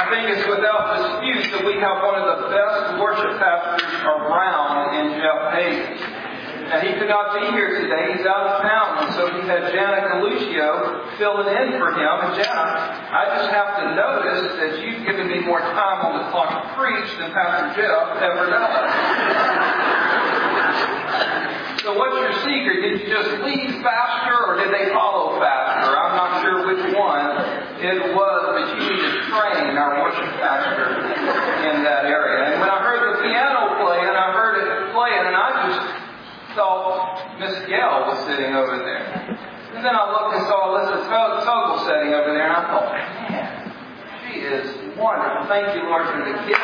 I think it's without dispute that we have one of the best worship pastors around in Jeff Hayes. Now, he could not be here today. He's out of town. And so he had Jana Galuccio filling in for him. And Jana, I just have to notice that you've given me more time on the clock to preach than Pastor Jeff ever does. So what's your secret? Did you just leave faster or did they follow faster? I'm not sure which one it was, but you need to train our worship pastor in that area. And when I heard the piano playing, I heard it playing, and I just thought Miss Gail was sitting over there. And then I looked and saw Alyssa Togel sitting over there, and I thought, man, she is wonderful. Thank you, Lord, for the gift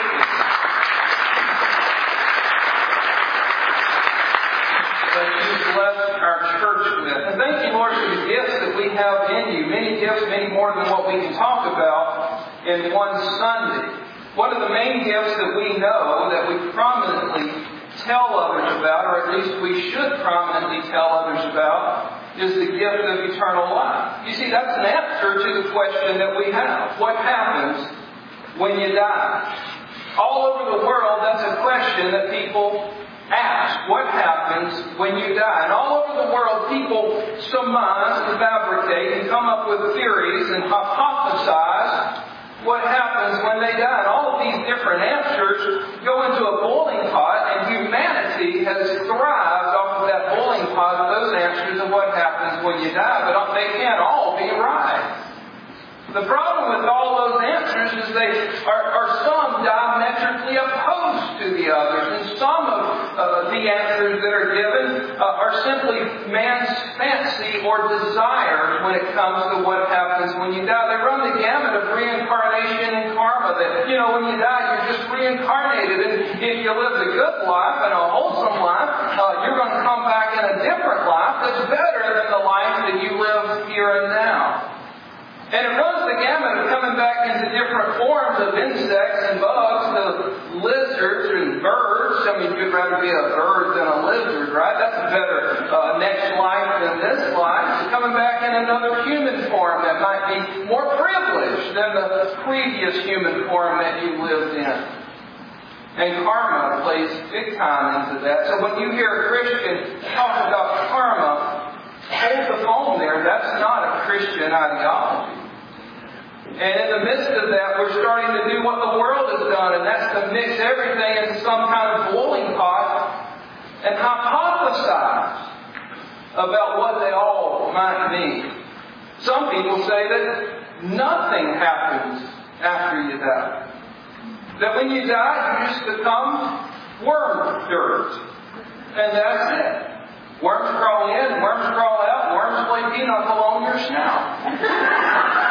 that you've blessed our church with. And thank you, Lord, for the gifts that we have in you. Many gifts, many more than what we can talk about in one Sunday. One of the main gifts that we know that we prominently tell others about, or at least we should prominently tell others about, is the gift of eternal life. You see, that's an answer to the question that we have. What happens when you die? All over the world, that's a question that people ask. What happens when you die? And all over the world, people surmise and fabricate and come up with theories and hypothesize what happens when they die. And all of these different answers go into a boiling pot, and humanity has thrived off of that boiling pot of those answers of what happens when you die. But they can't all be right. The problem with all those answers is they are some diametrically opposed to the others. And some of the answers that are given are simply man's fancy or desire when it comes to what happens when you die. They run the gamut of reincarnation and karma. That, when you die, you're just reincarnated. And if you live a good life and a wholesome life, you're going to come back in a different life that's better than the life that you live here and now. And it runs the gamut of coming back into different forms of insects and bugs, to lizards and birds. I mean, you'd rather be a bird than a lizard, right? That's a better next life than this life. So coming back in another human form that might be more privileged than the previous human form that you lived in. And karma plays big time into that. So when you hear a Christian talk about karma, hold the phone there. That's not a Christian ideology. And in the midst of that, we're starting to do what the world has done, and that's to mix everything into some kind of boiling pot and hypothesize about what they all might mean. Some people say that nothing happens after you die. That when you die, you just become worm dirt. And that's it. Worms crawl in, worms crawl out, worms play pinochle on your snout.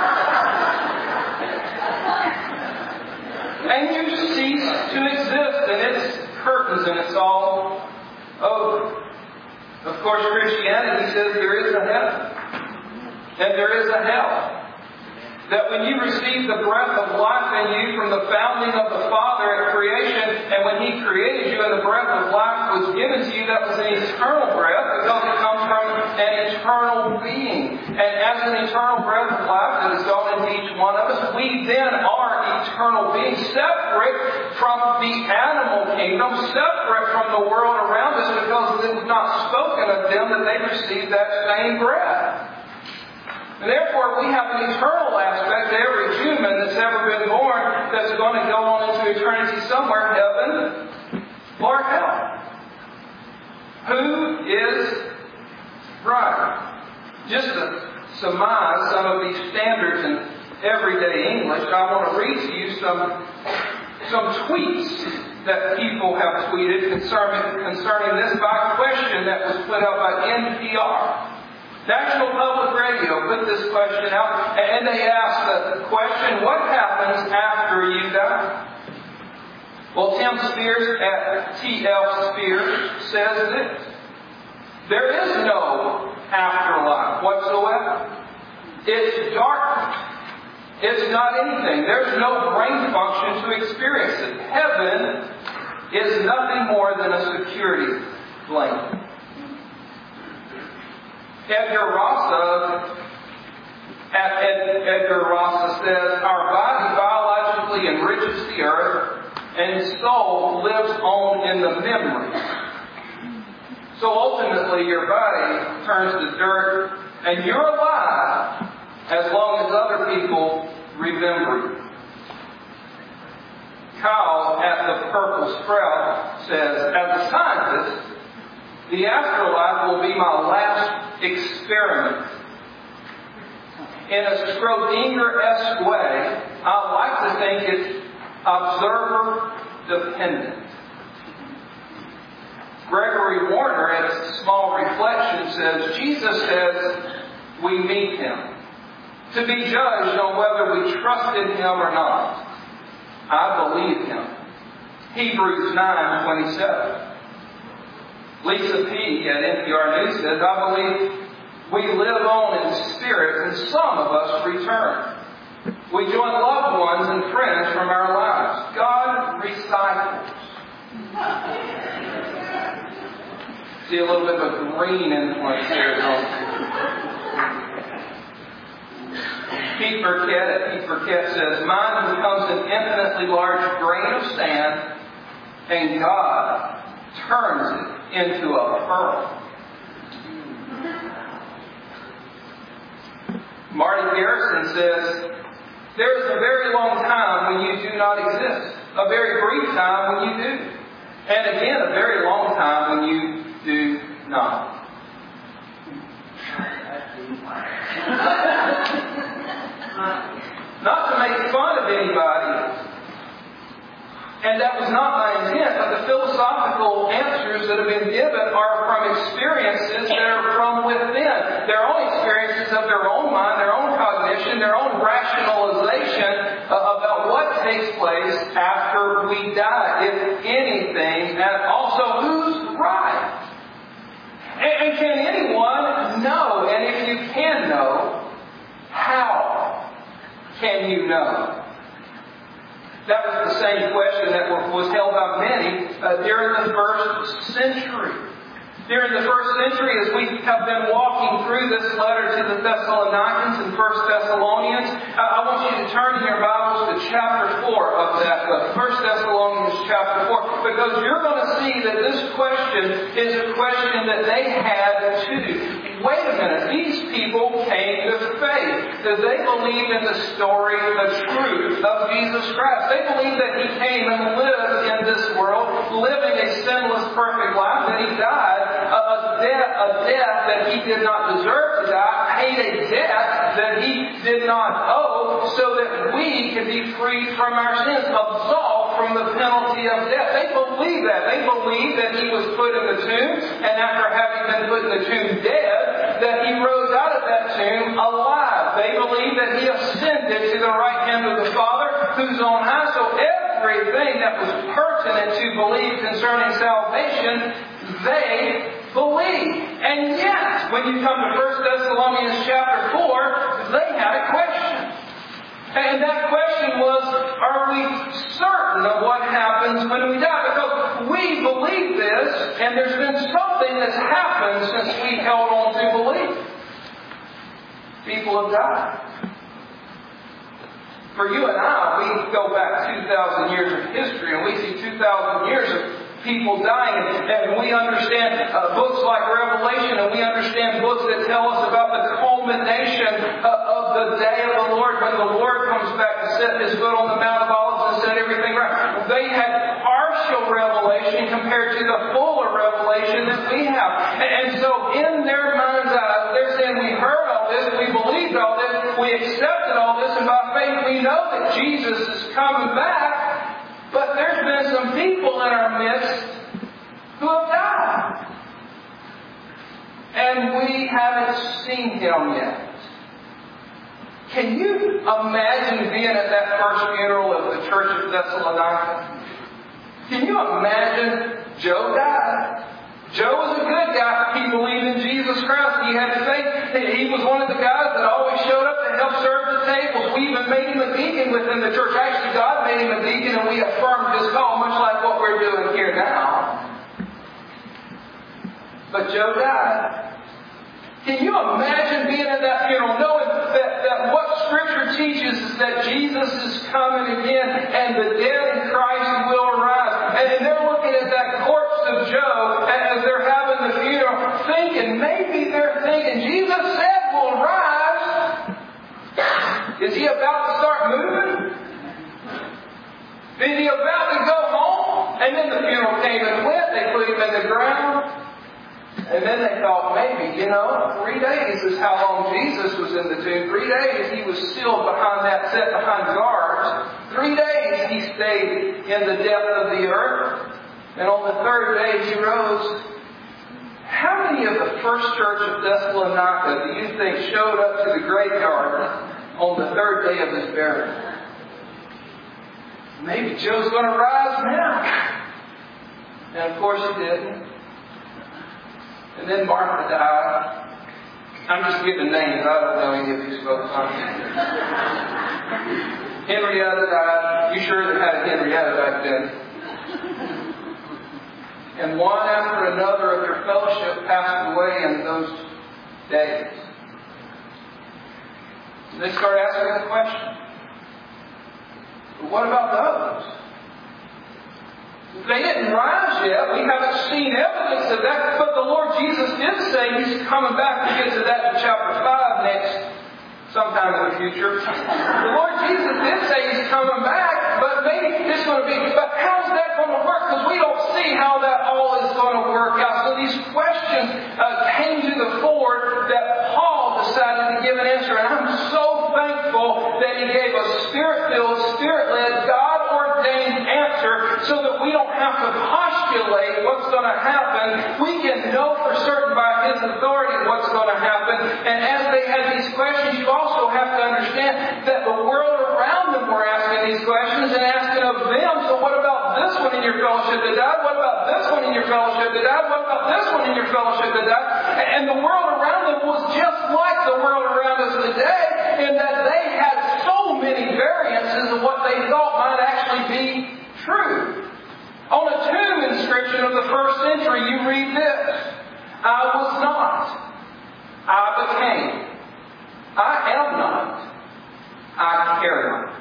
And you cease to exist, and it's curtains, and it's all over. Of course, Christianity says there is a heaven, and there is a hell. That when you receive the breath of life in you from the founding of the Father at creation, and when He created you and the breath of life was given to you, that was an eternal breath because it comes from an eternal being. And as an eternal breath of life that has gone into each one of us, we then are eternal beings, separate from the animal kingdom, separate from the world around us, because it was not spoken of them that they received that same breath. And therefore, we have an eternal aspect to every human that's ever been born that's going to go on into eternity somewhere, heaven or hell. Who is right? Just to surmise some of these standards in everyday English, I want to read to you some tweets that people have tweeted concerning this by question that was put out by NPR. National Public Radio put this question out, and they asked the question, what happens after you die? Well, Tim Spears at T.L. Spears says this: there is no afterlife whatsoever. It's darkness. It's not anything. There's no brain function to experience it. Heaven is nothing more than a security blanket. Edgar Rasa says, our body the earth, and soul lives on in the memory. So ultimately your body turns to dirt, and you're alive as long as other people remember you. Kyle at the Purple Sprout says, as a scientist, the afterlife will be my last experiment. In a Schrodinger-esque way, I like to think it's observer-dependent. Gregory Warner, in a Small Reflection, says, Jesus says we meet Him, to be judged on whether we trusted Him or not. I believe Him. Hebrews 9:27. Lisa P. at NPR News says, I believe we live on in spirit, and some of us return. We join loved ones and friends from our lives. God recycles. See a little bit of a green influence here, don't you? Pete Burkett says, mind becomes an infinitely large grain of sand, and God turns it into a pearl. Marty Garrison says, there is a very long time when you do not exist, a very brief time when you do, and again a very long time when you do not. Not to make fun of anybody, and that was not my intent, but the philosophical answers that have been given are from experiences that are from within. Their own experiences of their own mind, their own cognition, their own rationalization about what takes place after we die, if anything, and also who's right. And can anyone know? And if you can know, how can you know? That was the same question that was held by many during the first century. During the first century, as we have been walking through this letter to the Thessalonians and 1 Thessalonians, I want you to turn in your Bibles to chapter 4 of that book, 1 Thessalonians chapter 4, because you're going to see that this question is a question that they had too. Wait a minute, these people came to faith. They believed in the story, the truth of Jesus Christ. They believed that He came and lived in this world, living a sinless, perfect life, that He died a death that He did not deserve to die, paid a debt that He did not owe, so that we could be freed from our sins, absolved from the penalty of death. They believed that. They believed that He was put in the tomb, and after having been put in the tomb dead, that He rose out of that tomb alive. They believed that He ascended to the right hand of the Father, who's on high. So everything that was pertinent to believe concerning salvation, they believed. And yet, when you come to 1 Thessalonians chapter 4, they had a question. And that question was, are we certain of what happens when we die? Because we believe this, and there's been something that's happened since we held on to belief. People have died. For you and I, we go back 2,000 years of history, and we see 2,000 years of people dying, and we understand books like Revelation, and we understand books that tell us about the culmination of the day of the Lord, when the Lord comes back to set His foot on the Mount of Olives and set everything right. They had partial revelation compared to the fuller revelation that we have. And so in their mind's eyes, they're saying, we heard all this, we believed all this, we accepted all this, and by faith we know that Jesus is coming back. But there's been some people in our midst who have died. And we haven't seen Him yet. Can you imagine being at that first funeral of the Church of Thessalonica? Can you imagine Joe died? Joe was a good guy. He believed in Jesus Christ. He had faith. He was one of the guys that always showed up to help serve the tables. We even made him a deacon within the church. Actually, God made him a deacon, and we affirmed his call, much like what we're doing here now. But Joe died. Can you imagine being at that funeral, knowing that what Scripture teaches us that Jesus is coming again and the dead in Christ will rise. And they're looking at that corpse of Job as they're having the funeral, maybe they're thinking, Jesus said we'll rise. Is he about to start moving? Is he about to go home? And then the funeral came and went. They put him in the ground. And then they thought, maybe, 3 days is how long Jesus was in the tomb. 3 days he was still set behind guards. 3 days he stayed in the depth of the earth. And on the third day he rose. How many of the first church of Thessalonica do you think showed up to the graveyard on the third day of his burial? Maybe Joe's going to rise now. And of course he didn't. And then Martha died. I'm just giving names. I don't know any of these folks. Henrietta died. You sure they had a Henrietta back then? And one after another of their fellowship passed away in those days. And they start asking the question, but what about the others? They didn't rise yet. We haven't seen evidence of that. But the Lord Jesus did say He's coming back. We'll get to that in chapter 5 next, sometime in the future. The Lord Jesus did say He's coming back, but maybe it's going to be, but how's that going to work? Because we don't see how that all is going to work out. So these questions came to the fore that Paul decided to give an answer. And I'm so thankful that he gave a Spirit-filled, Spirit-led, God-ordained answer so that we don't have to postulate what's going to happen. We can know for certain by His authority what's going to happen. And as they had these questions, you also have to understand that the world around them were asking these questions and asking of them, so what about this one in your fellowship that died? What about this one in your fellowship that died? What about this one in your fellowship that died? And the world around them was just like the world around us today in that they had so many variances of what they thought might actually be true. On a tomb inscription of the first century, you read this: I was not, I became, I am not, I care not.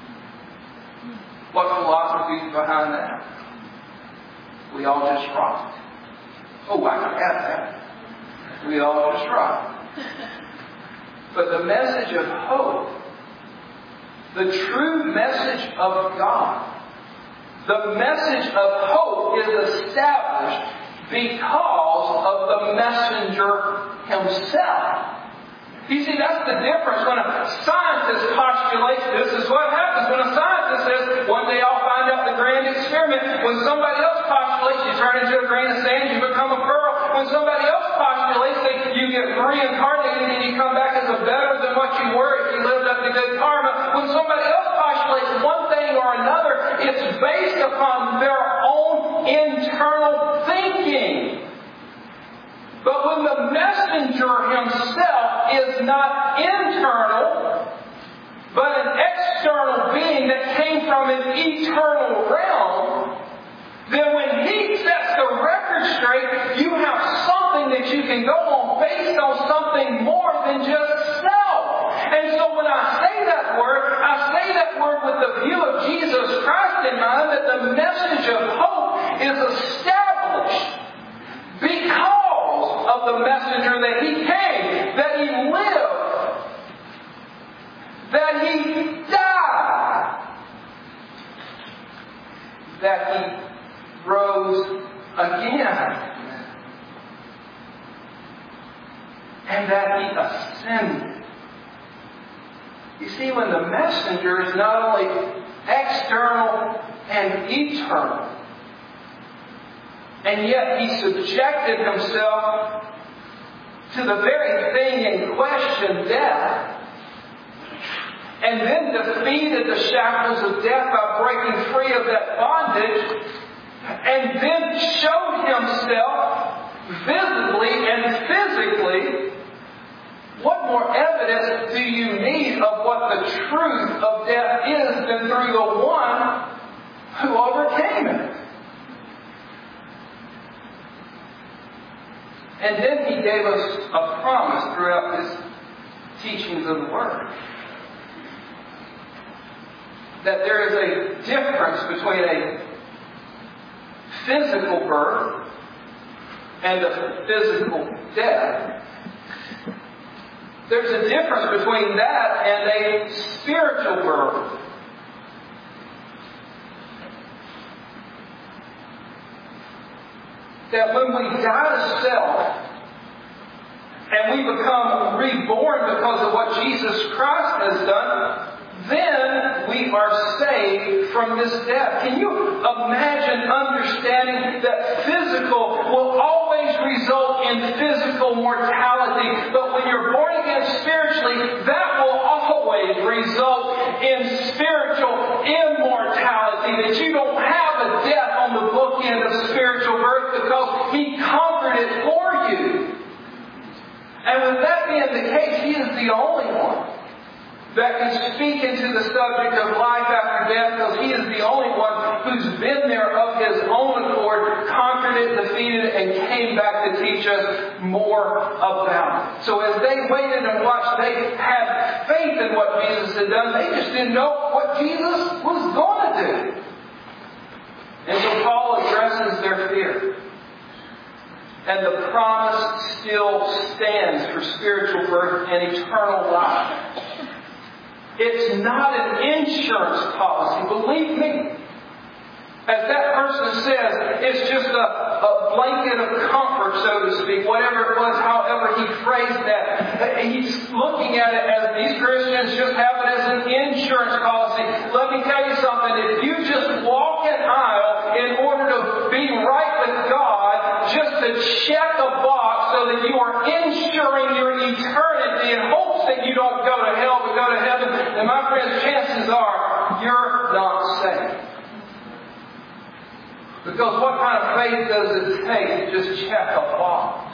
What philosophy is behind that? We all just rocked. Oh, I can have that. We all just rocked. But the message of hope, the true message of God, the message of hope is established because of the messenger himself. You see, that's the difference. When a scientist postulates this is what happens. When a scientist says, one day I'll find out the grand experiment. When somebody else postulates, you turn into a grain of sand, you become a pearl. When somebody else postulates that you get reincarnated and you come back as a better than what you were if you lived up to good karma. When somebody else postulates one thing or another, it's based upon their own internal thinking. But when the messenger himself is not internal, but an external being that came from an eternal realm, then when he sets the record straight, you have something that you can go on based on something more than just self. And so when I say that word with the view of Jesus Christ in mind, that the message of hope is established because of the messenger that He came, that He lived, that He died, that He rose again, and that He ascended. You see, when the messenger is not only external and eternal, and yet He subjected Himself to the very thing in question, death, and then defeated the shackles of death by breaking free of that bondage, and then showed Himself visibly and physically, what more evidence do you need of what the truth of death is than through the one who overcame it? And then He gave us a promise throughout His teachings of the Word. that there is a difference between a physical birth and a physical death. There's a difference between that and a spiritual birth. That when we die to self and we become reborn because of what Jesus Christ has done, then we are saved from this death. Can you imagine understanding that physical will always result in physical mortality, but when you're born again spiritually, that will always result in spiritual immortality, that you don't have a death on the bookend of spiritual birth because He conquered it for you. And with that being the case, He is the only one that can speak into the subject of life after death, because He is the only one who's been there of His own accord, conquered it, defeated it, and came back to teach us more about it. So as they waited and watched, they had faith in what Jesus had done. They just didn't know what Jesus was going to do. And so Paul addresses their fear. And the promise still stands for spiritual birth and eternal life. It's not an insurance policy, believe me. As that person says, it's just a blanket of comfort, so to speak, whatever it was, however he phrased that. He's looking at it as these Christians just have it as an insurance policy. Let me tell you something. If you just walk an aisle in order to be right with God, just to check a box so that you are insuring your eternity in hopes that you don't go to hell but go to heaven, then my friends, chances are you're not saved. Because what kind of faith does it take to just check a box?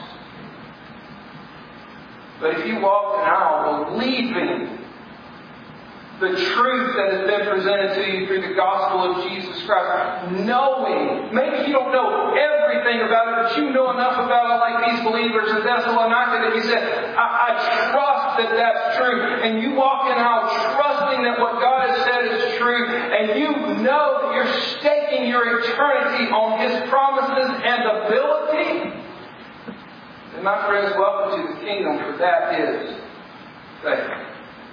But if you walk an aisle believing the truth that has been presented to you through the gospel of Jesus Christ, knowing, maybe you don't know everything about it, but you know enough about it like these believers in Thessalonica that you said, I trust that that's true. And you walk in aisle trusting that what God has said is true, and you know that you're staking your eternity on His promises and ability. And my friends, welcome to the kingdom, for that is faith.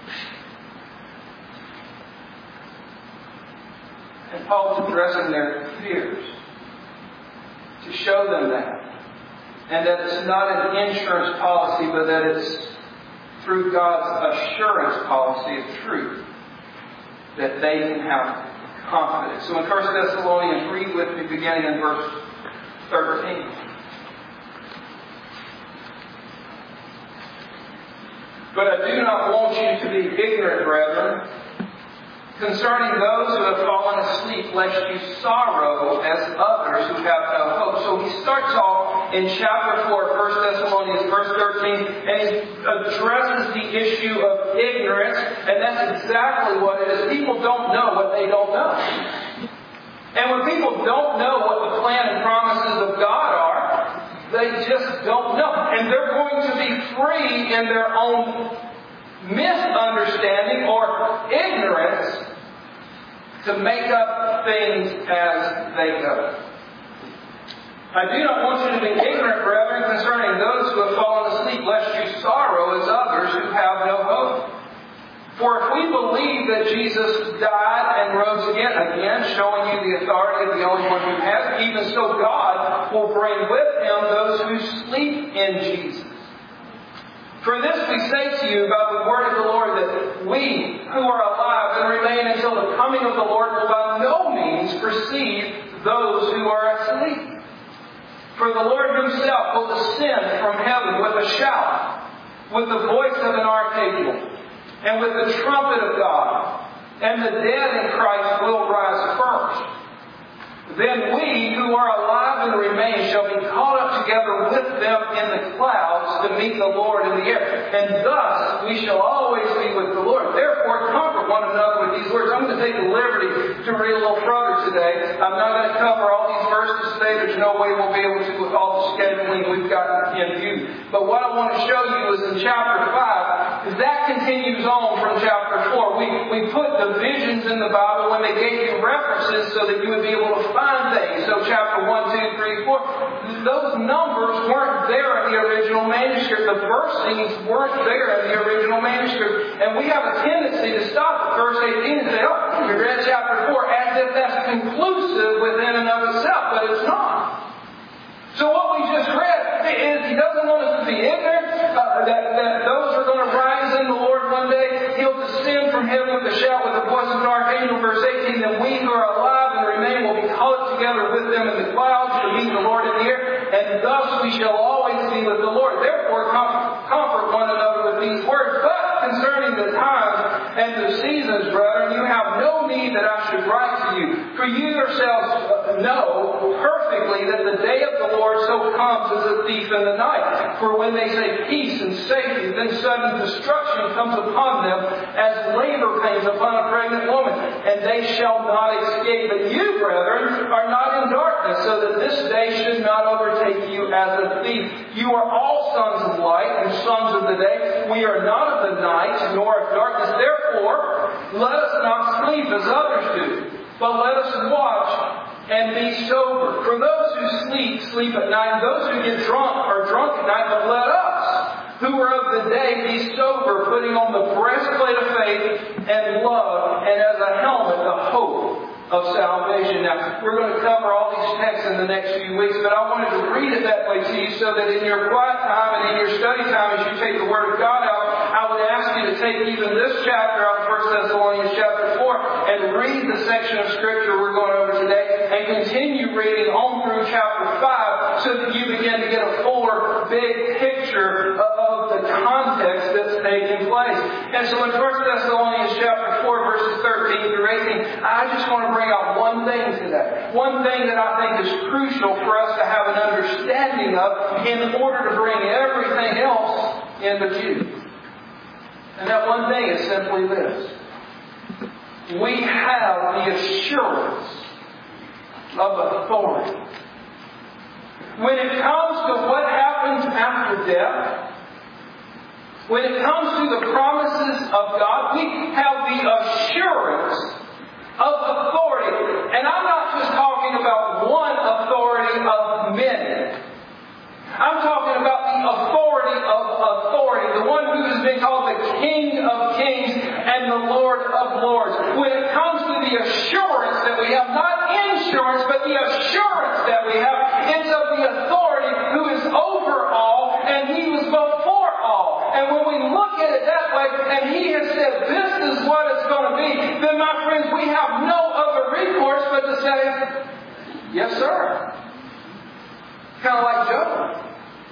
And Paul's addressing their fears to show them that. And that it's not an insurance policy, but that it's through God's assurance policy of truth that they can have confidence. So in 1 Thessalonians, read with me beginning in verse 13. But I do not want you to be ignorant, brethren, concerning those who have fallen asleep, lest you sorrow as others who have no hope. So he starts off in chapter 4, 1 Thessalonians, verse 13, and he addresses the issue of ignorance, and that's exactly what it is. People don't know what they don't know. And when people don't know what the plan and promises of God are, they just don't know. And they're going to be free in their own misunderstanding or ignorance to make up things as they go. I do not want you to be ignorant, brethren, concerning those who have fallen asleep, lest you sorrow as others who have no hope. For if we believe that Jesus died and rose again, showing you the authority of the only one who has, even so God will bring with Him those who sleep in Jesus. For this we say to you about the word of the Lord, that we who are alive and remain until the coming of the Lord will by no means precede those who are asleep. For the Lord Himself will descend from heaven with a shout, with the voice of an archangel, and with the trumpet of God, and the dead in Christ will rise first. Then we who are alive and remain shall be caught up together with them in the clouds to meet the Lord in the air. And thus we shall always be with the Lord. Therefore comfort one another with these words. I'm going to take the liberty to read a little further today. I'm not going to cover all these verses today. There's no way we'll be able to with all the scheduling we've got in view. But what I want to show you is in chapter 5, that continues on from chapter chapter 4. We put divisions in the Bible when they gave you references so that you would be able to find things. So chapter 1, 2, 3, 4. Those numbers weren't there in the original manuscript. The verses weren't there in the original manuscript. And we have a tendency to stop at verse 18 and say, oh, we read chapter 4 as if that's conclusive within and of itself. But it's not. So what we just read is He doesn't want us to be ignorant that those are going to rise in the Lord one day. He'll descend from heaven with a shout, with the voice of an archangel. Verse 18, then we who are alive and remain will be caught together with them in the clouds to meet the Lord in the air, and thus we shall always be with the Lord. Therefore, comfort one another with these words. But concerning the times and the seasons, brethren, you have no need that I should write to you. For you yourselves know perfectly that the day of the Lord so comes as a thief in the night. For when they say peace and safety, then sudden destruction comes upon them as labor pains upon a pregnant woman, and they shall not escape. But you, brethren, are not in darkness, so that this day should not overtake you as a thief. You are all sons of light and sons of the day. We are not of the night, nor of darkness. Therefore, let us not sleep as others do, but let us watch and be sober. For those who sleep, sleep at night. And those who get drunk are drunk at night. But let us, who are of the day, be sober, putting on the breastplate of faith and love, and as a helmet, the hope of salvation. Now, we're going to cover all these texts in the next few weeks, but I wanted to read it that way to you so that in your quiet time and in your study time, as you take the Word of God out, I would ask you to take even this chapter out of 1 Thessalonians chapter 4 and read the section of Scripture we're going over today and continue reading on through chapter 5 so that you begin to get a fuller, big picture of the context that's taking place. And so in 1 Thessalonians chapter 4, verses 13 through 18, I just want to bring out one thing today. One thing that I think is crucial for us to have an understanding of in order to bring everything else into view. And that one thing is simply this. We have the assurance of authority. When it comes to what happens after death, when it comes to the promises of God, we have the assurance of authority. And I'm not just talking about one authority of many. I'm talking about the authority of authority, the one who has been called the King of Kings and the Lord of Lords. When it comes to the assurance that we have, not insurance, but the assurance that we have, it's of the authority who is over all, and He was before all. And when we look at it that way, and He has said, this is what it's going to be, then my friends, we have no other recourse but to say, yes, sir. Kind of like Job.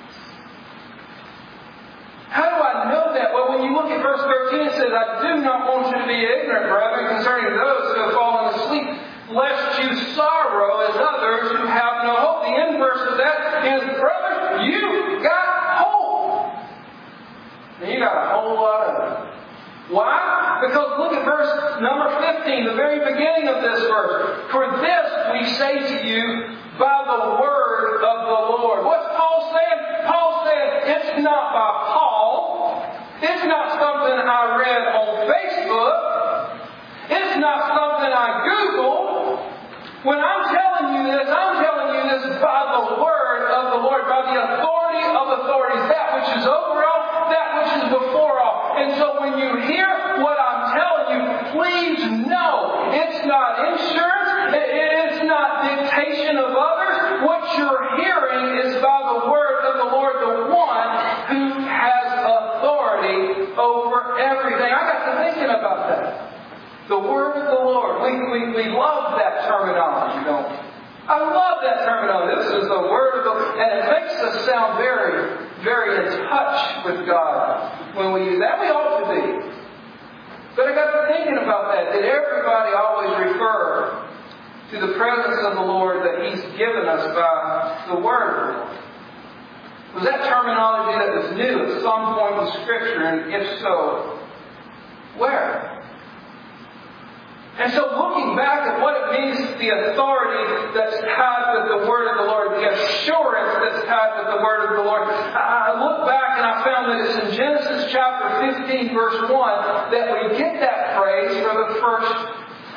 How do I know that? Well, when you look at verse 13, it says, I do not want you to be ignorant, brethren, concerning those who have fallen asleep, lest you sorrow as others who have no hope. The inverse of that is, brothers, you got hope. And you got a whole lot of it. Why? Because look at verse number 15, the very beginning of this verse. For this we say to you by the word of the Lord. What's Paul saying? Paul said, it's not by Paul. It's not something I read on Facebook. It's not something I Googled. When I'm telling you this by the word of the Lord, by the authority of authorities, that which is over all, that which is before all. And so when you hear what I'm telling you, please know it's not insurance, it's not dictation of others. What you're hearing is by the word of the Lord, the one who has authority over everything. I got to thinking about that. The word of the Lord. We love that terminology, don't we? I love that terminology. This is the word of the Lord. And it makes us sound very, very in touch with God when we use that. We ought to be. But I got to thinking about that. Did everybody always refer to the presence of the Lord that He's given us by the Word? Was that terminology that was new at some point in Scripture? And if so, where? And so looking back at what it means, the authority that's tied with the word of the Lord, the assurance that's tied with the word of the Lord, I look back and I found that it's in Genesis chapter 15, verse 1, that we get that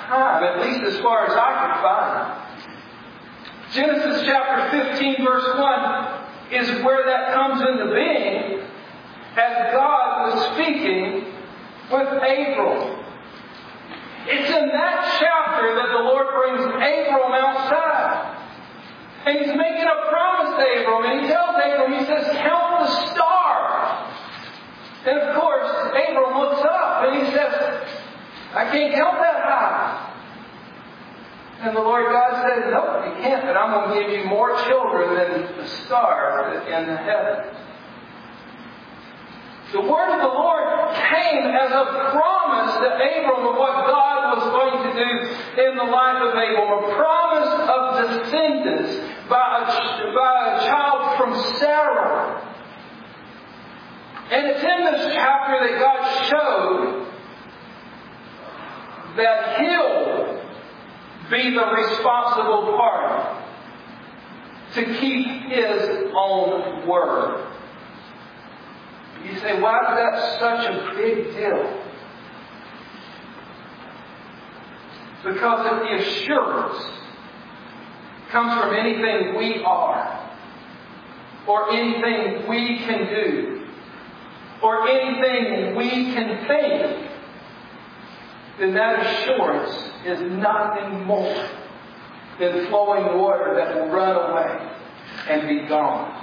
time, at least as far as I could find. Genesis chapter 15, verse 1 is where that comes into being as God was speaking with Abram. It's in that chapter that the Lord brings Abram outside. And He's making a promise to Abram. And He tells Abram, He says, count the stars. And of course, Abram looks up and he says, I can't count that high. And the Lord God said, no, you can't, but I'm going to give you more children than the stars in the heavens. The word of the Lord came as a promise to Abram of what God was going to do in the life of Abram. A promise of descendants by a child from Sarah. And it's in this chapter that God showed that He'll be the responsible party to keep His own word. You say, why is that such a big deal? Because if the assurance comes from anything we are, or anything we can do, or anything we can think, then that assurance is nothing more than flowing water that will run away and be gone.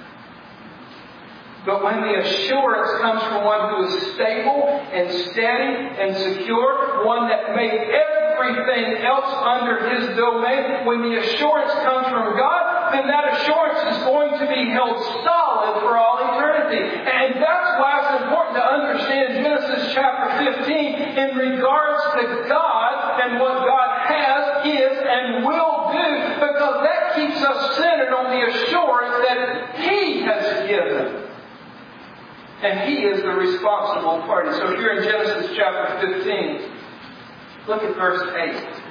But when the assurance comes from one who is stable and steady and secure, one that made everything else under His domain, when the assurance comes from God, then that assurance is going to be held solid for all eternity. And that's why it's important to understand Genesis chapter 15 in regards to God and what God has, is, and will do, because that keeps us centered on the assurance that He has given. And He is the responsible party. So here in Genesis chapter 15, look at verse 8.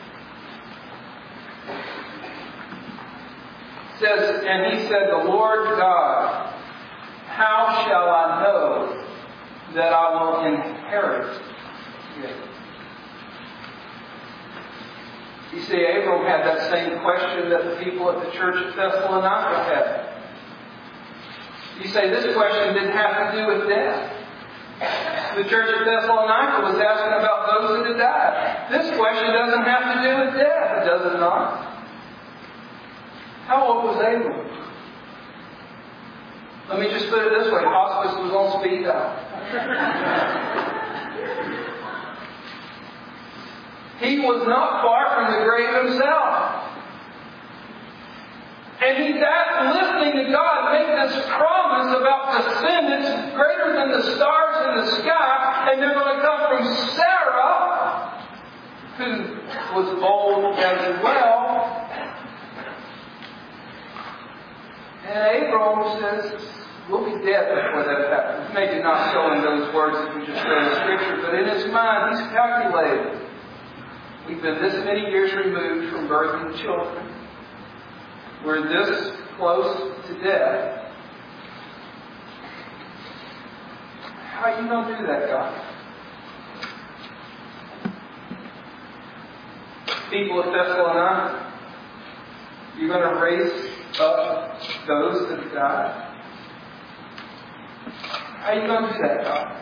It says, and he said, the Lord God, how shall I know that I will inherit it? You see, Abram had that same question that the people at the church at Thessalonica had. You say, this question didn't have to do with death. The church at Thessalonica was asking about those that had died. This question doesn't have to do with death, does it not? How old was Abram? Let me just put it this way. Hospice was on speed dial. He was not far from the grave himself. And he's listening to God make this promise about descendants greater than the stars in the sky, and they're going to come from Sarah, who was old as well. And Abram says, we'll be dead before that happens. Maybe not so in those words that we just read in Scripture, but in his mind, he's calculated. We've been this many years removed from birthing children. We're this close to death. How are you going to do that, God? People at Thessalonica, you're going to raise up those that have died? How are you going to do that, God?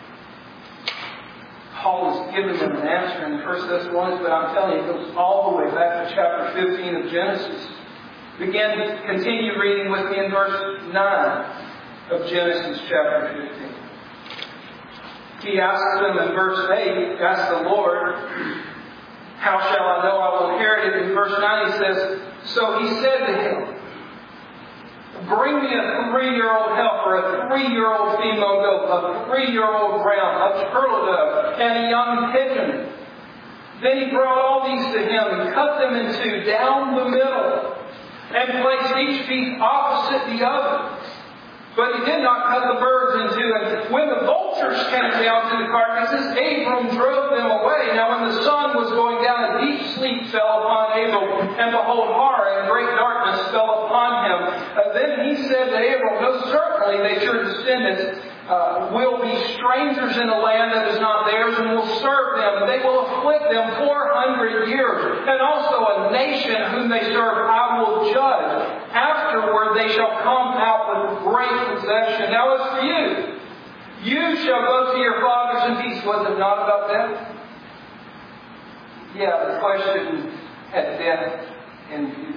Paul has given them an answer in 1 Thessalonians, but I'm telling you, it goes all the way back to chapter 15 of Genesis. Continue reading with me in verse 9 of Genesis chapter 15. He asks them in verse 8, asks the Lord, how shall I know I will inherit it? In verse 9 he says, so he said to him, bring me a 3-year-old heifer, a 3-year-old female goat, a 3-year-old ram, a turtle dove, and a young pigeon. Then he brought all these to him and cut them in two down the middle, and placed each piece opposite the other. But he did not cut the birds in two. And when the vultures came down to the carcasses, Abram drove them away. Now when the sun was going down, a deep sleep fell upon Abram, and behold, horror and great darkness fell upon him. Then he said to Abram, most certainly that your descendants will be strangers in a land that is not theirs, and will serve them, and they will afflict them 400 years. And also a nation whom they serve I will judge. Afterward they shall come out with great possession. Now as for you, you shall go to your fathers in peace. Was it not about them? Yeah, the question had death in view.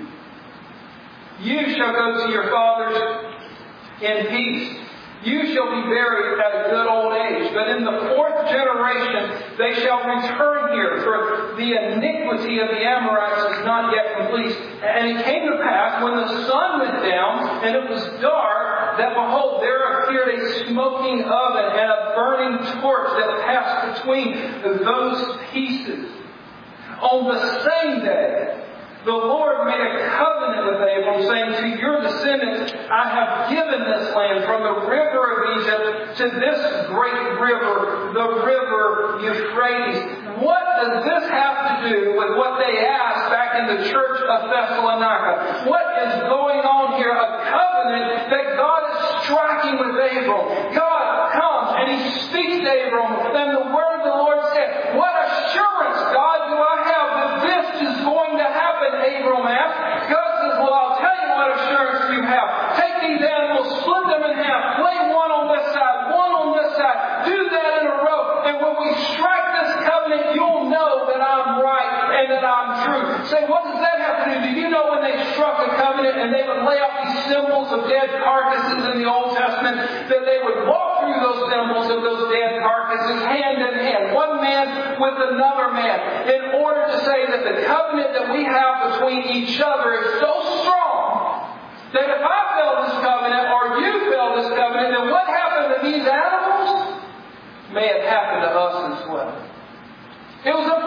You shall go to your fathers in peace. You shall be buried at a good old age. But in the fourth generation they shall return here, for the iniquity of the Amorites is not yet complete. And it came to pass, when the sun went down and it was dark, that behold, there appeared a smoking oven and a burning torch that passed between those pieces. On the same day, the Lord made a covenant with Abram, saying, to your descendants I have given this land, from the river of Egypt to this great river, the river Euphrates. What does this have to do with what they asked back in the church of Thessalonica? What is going on here? A covenant that God is striking with Abram. God comes and He speaks to Abram, and the word of the Lord said, what assurance, God, do I have that this is going to happen? Abram asked. God says, well, I'll tell you what assurance you have. Take these animals, split them in half, lay one on this side, one on this side. Do that in a row. And when we strike this covenant, you'll know that I'm right and that I'm true. Say, what does that have to do? Do you know when they struck a covenant and they would lay out these symbols of dead carcasses in the Old Testament, that they would walk through those symbols of those dead carcasses hand in hand, one man with another man, in order to say that the covenant that we have between each other is so strong that if I fail this covenant or you fail this covenant, then what happened to these animals may have happened to us as well. It was a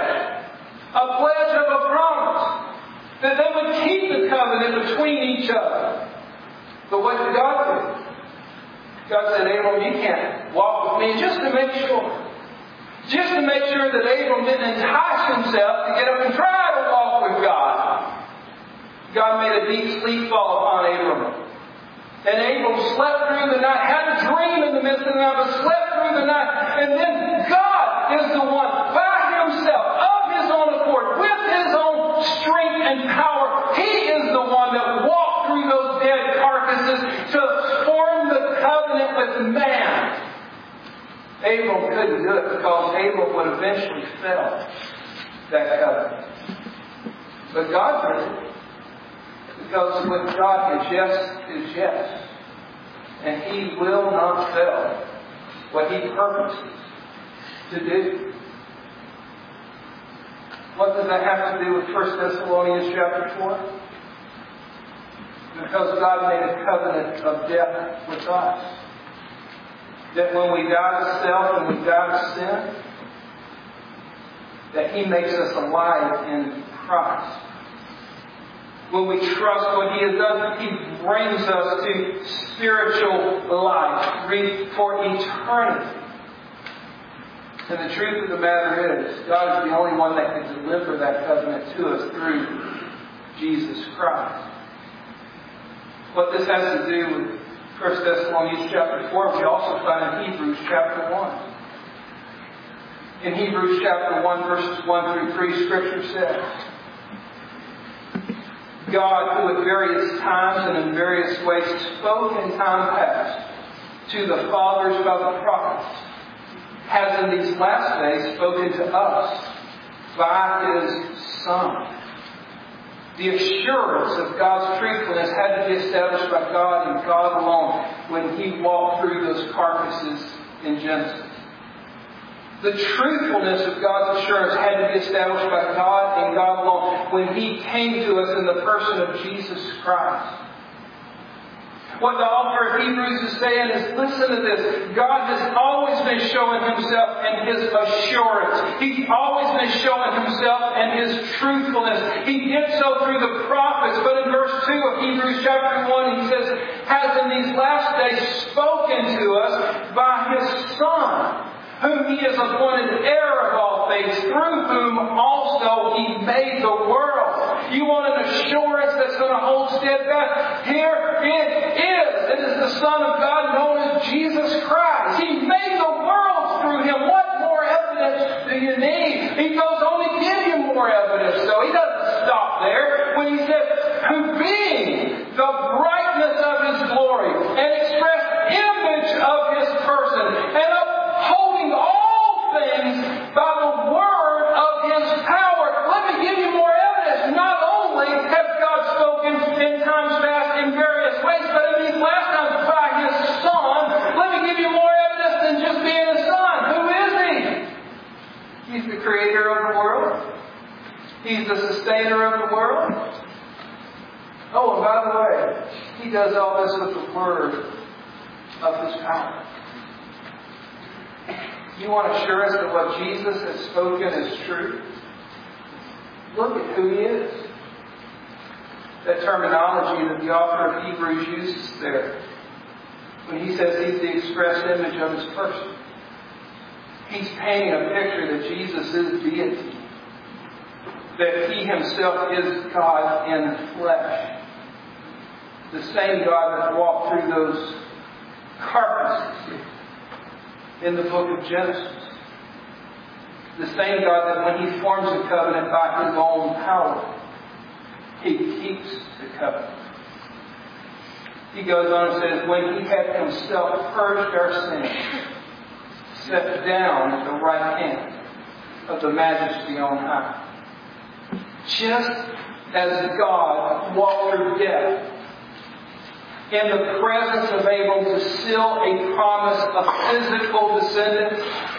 pledge of a promise, that they would keep the covenant between each other. But what did God do? God said, Abram, you can't walk with me, just to make sure. Just to make sure that Abram didn't entice himself to get up and try to walk with God. God made a deep sleep fall upon Abram. And Abram slept through the night, had a dream in the midst of the night, but slept through the night. And then God is the one, by Himself, of His own accord, with His own strength and power, He is the one that walked through those dead carcasses to form the covenant with man. Abram couldn't do it because Abram would eventually fail that covenant. But God did it. Because with God is yes. And He will not fail what He purposes to do. What does that have to do with 1 Thessalonians chapter 4? Because God made a covenant of death with us. That when we die to self and we die to sin, that He makes us alive in Christ. When we trust what He has done, He brings us to spiritual life for eternity. And the truth of the matter is, God is the only one that can deliver that covenant to us through Jesus Christ. What this has to do with 1 Thessalonians chapter 4, we also find in Hebrews chapter 1. In Hebrews chapter 1, verses 1 through 3, Scripture says, God, who at various times and in various ways spoke in time past to the fathers by the prophets, has in these last days spoken to us by His Son. The assurance of God's truthfulness had to be established by God and God alone when He walked through those carcasses in Genesis. The truthfulness of God's assurance had to be established by God and God alone when He came to us in the person of Jesus Christ. What the author of Hebrews is saying is, listen to this. God has always been showing Himself and His assurance. He's always been showing Himself and His truthfulness. He did so through the prophets. But in verse 2 of Hebrews chapter 1, he says, has in these last days spoken to us by His Son, whom He has appointed heir of all things, through whom also He made the world. You want an assurance that's going to hold steadfast? Here it is. It is the Son of God known as Jesus Christ. He made the world through Him. What more evidence stop there when he said, who being the brightness of His glory and express image of His person and upholding all things by the word of His power. Let me give you more evidence. Not only has God spoken in times past in various ways, but in these last times by His Son. Let me give you more evidence than just being a Son. Who is He? He's the creator of the world. He's the sustainer of the world. Oh, and by the way, He does all this with the word of His power. You want assurance that what Jesus has spoken is true? Look at who He is. That terminology that the author of Hebrews uses there, when he says He's the express image of His person, he's painting a picture that Jesus is deity. That He Himself is God in flesh. The same God that walked through those carcasses in the book of Genesis. The same God that when He forms a covenant by His own power, He keeps the covenant. He goes on and says, when He had Himself purged our sins, sat down at the right hand of the Majesty on high. Just as God walked through death in the presence of Abel to seal a promise of physical descendants,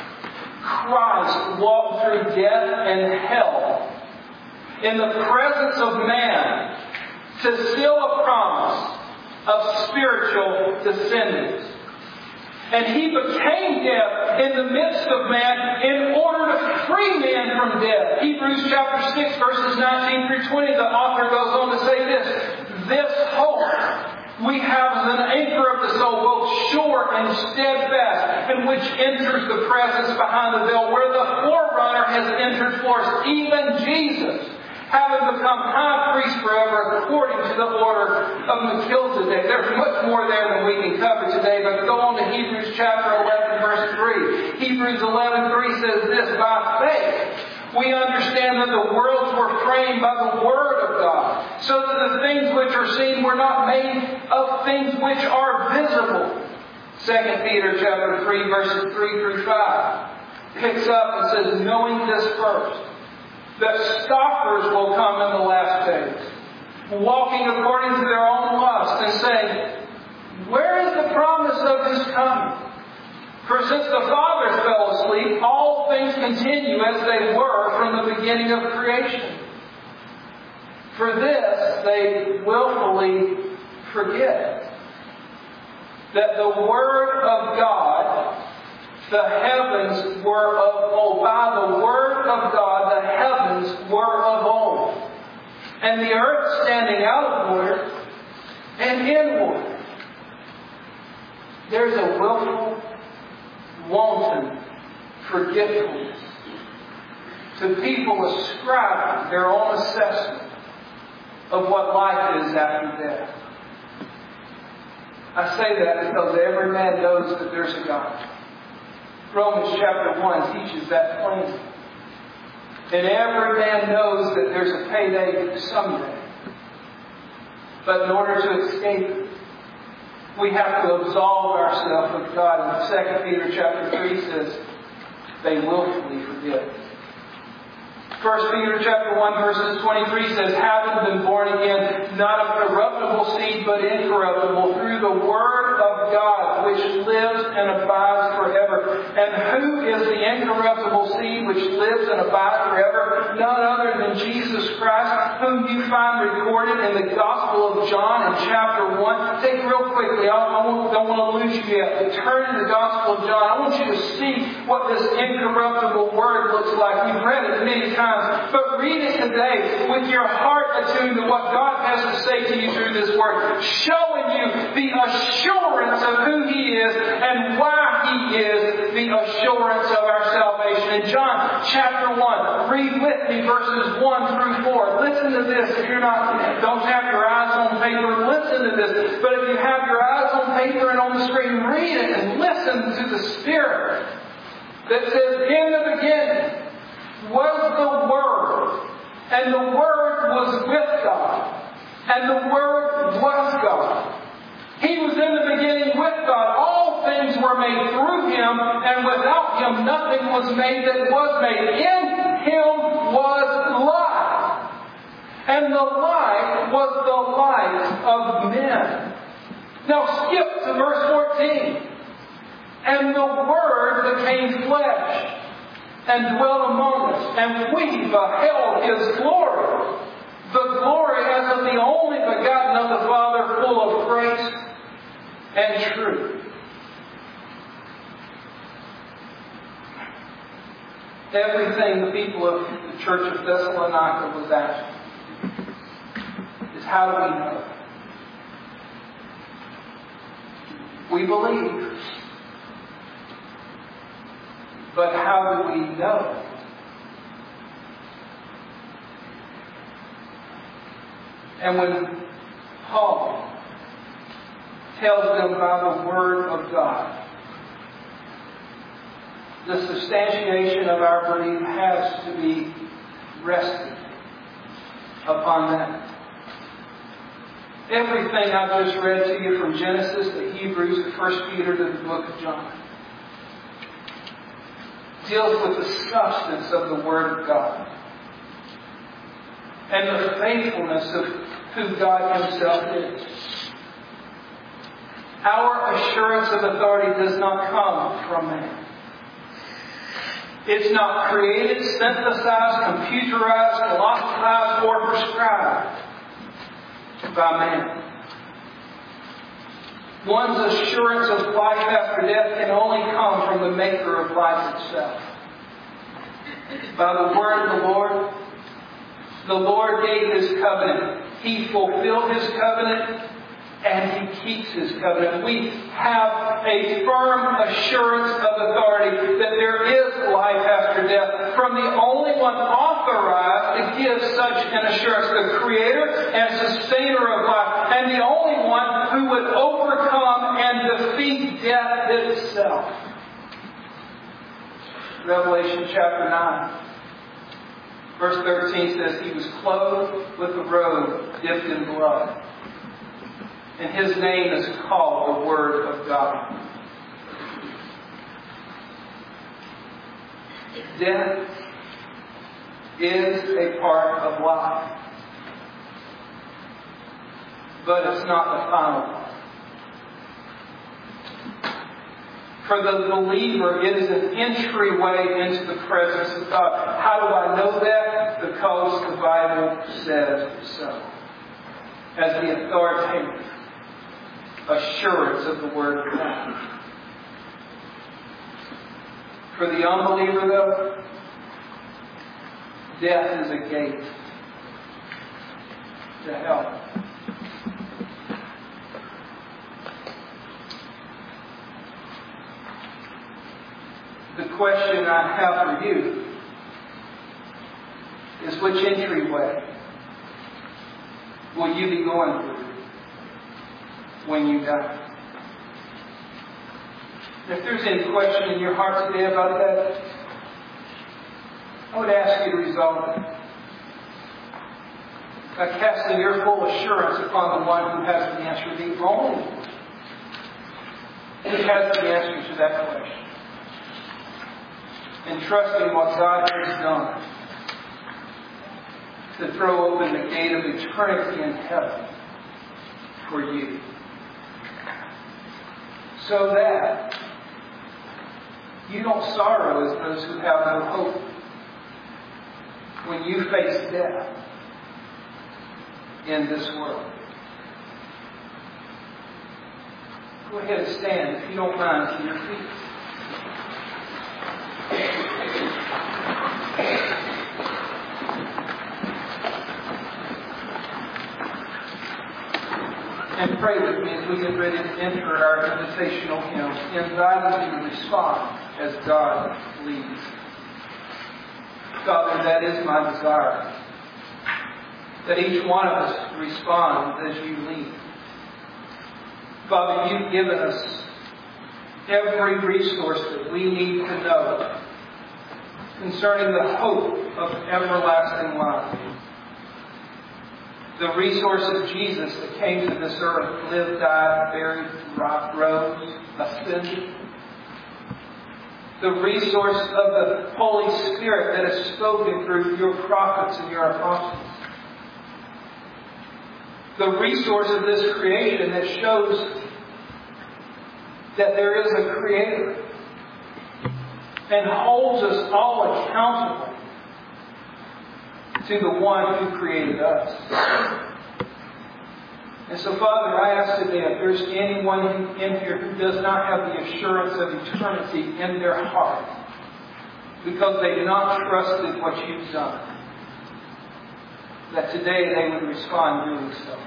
Christ walked through death and hell in the presence of man to seal a promise of spiritual descendants. And He became death in the midst of man in order to free man from death. Hebrews chapter 6 verses 19 through 20, the author goes on to say this. This hope we have as an anchor of the soul, both sure and steadfast, in which enters the presence behind the veil, where the forerunner has entered for us, even Jesus, having become high priest forever according to the order of Melchizedek. There's much more there than we can cover today, but go on to Hebrews chapter 11 verse 3. Hebrews 11:3 says this, by faith we understand that the worlds were framed by the Word of God, so that the things which are seen were not made of things which are visible. 2 Peter chapter 3 verses 3 through 5 picks up and says, knowing this first, that scoffers will come in the last days, walking according to their own lust, and saying, where is the promise of His coming? For since the fathers fell asleep, all things continue as they were from the beginning of creation. For this they willfully forget that the Word of God, the heavens were of old. By the Word of God, the heavens were of old, and the earth standing out of order and in order. There's a willful, wanton forgetfulness to people ascribing their own assessment of what life is after death. I say that because every man knows that there's a God. Romans chapter 1 teaches that plainly. And every man knows that there's a payday someday. But in order to escape it, we have to absolve ourselves of God. And 2 Peter chapter 3 says, they willfully forget. 1 Peter chapter 1 verses 23 says, having been born again, not of corruptible seed, but incorruptible, through the Word of God, which lives and abides forever. And who is the incorruptible seed which lives and abides forever? None other than Jesus Christ, whom you find recorded in the Gospel of John in chapter 1. Take real quickly, I don't want to lose you yet, but turn to the Gospel of John. I want you to see what this incorruptible Word looks like. We've read it many times, but read it today with your heart attuned to what God has to say to you through this Word, showing you the assurance of who He is and why He is the assurance of our salvation. In John chapter 1, read with me verses 1 through 4. Listen to this. If you're don't have your eyes on paper, listen to this. But if you have your eyes on paper and on the screen, read it and listen to the Spirit that says, in the beginning was the Word, and the Word was Him nothing was made that was made. In Him was life. And the life was the light of men. Now skip to verse 14. And the Word became flesh and dwelt among us, and we beheld His glory. The glory as of the only begotten of the Father, full of grace and truth. Everything the people of the church of Thessalonica was asking is, how do we know? We believe. But how do we know? And when Paul tells them by the Word of God, the substantiation of our belief has to be rested upon that. Everything I've just read to you from Genesis to Hebrews to 1 Peter to the book of John deals with the substance of the Word of God and the faithfulness of who God Himself is. Our assurance of authority does not come from man. It's not created, synthesized, computerized, philosophized, or prescribed by man. One's assurance of life after death can only come from the Maker of life itself. By the word of the Lord gave His covenant. He fulfilled His covenant, and He keeps His covenant. We have a firm assurance of authority that there is life after death from the only one authorized to give such an assurance, the Creator and Sustainer of life, and the only one who would overcome and defeat death itself. Revelation chapter 9. Verse 13 says, He was clothed with a robe dipped in blood. And His name is called the Word of God. Death is a part of life. But it's not the final part. For the believer, it is an entryway into the presence of God. How do I know that? Because the Bible says so. As the authoritative assurance of the Word of God. For the unbeliever, though, death is a gate to hell. The question I have for you is, which entryway will you be going through when you die? If there's any question in your heart today about that, I would ask you to resolve it by casting your full assurance upon the one who has the answer, the only one who has the answer to that question. And trusting what God has done to throw open the gate of eternity in heaven for you. So that you don't sorrow as those who have no hope when you face death in this world. Go ahead and stand, if you don't mind, to your feet. And pray with me as we get ready to enter our invitational hymn, inviting you to respond as God leads. Father, that is my desire, that each one of us responds as you lead. Father, you've given us every resource that we need to know concerning the hope of everlasting life. The resource of Jesus that came to this earth, lived, died, buried, rose, ascended. The resource of the Holy Spirit that is spoken through your prophets and your apostles. The resource of this creation that shows that there is a Creator and holds us all accountable to the one who created us. And so, Father, I ask today if there's anyone in here who does not have the assurance of eternity in their heart because they've not trusted what you've done, that today they would respond doing so.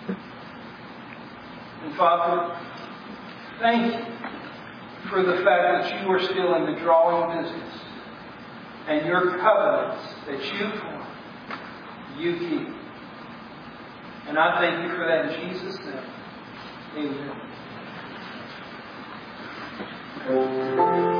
And Father, thank you for the fact that you are still in the drawing business and your covenants that you form, you keep. And I thank you for that in Jesus' name. Amen.